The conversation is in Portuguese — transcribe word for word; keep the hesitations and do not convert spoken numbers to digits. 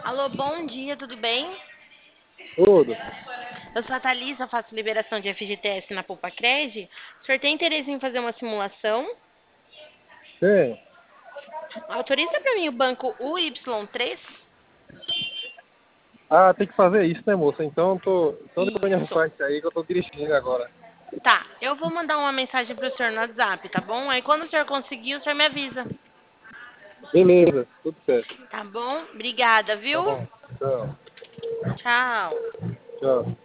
Alô, bom dia, tudo bem? Tudo. Eu sou a Thalissa, faço liberação de F G T S na Poupacred. O senhor tem interesse em fazer uma simulação? Tem. Autoriza para mim o banco U Y três? Ah, tem que fazer isso, né, moça? Então, tô, então depois a gente Isso. faz isso aí que eu tô dirigindo agora. Tá, eu vou mandar uma mensagem pro senhor no WhatsApp, tá bom? Aí quando o senhor conseguir, o senhor me avisa. Beleza, tudo certo. Tá bom? Obrigada, Tá viu? bom. Tchau. Tchau. Tchau.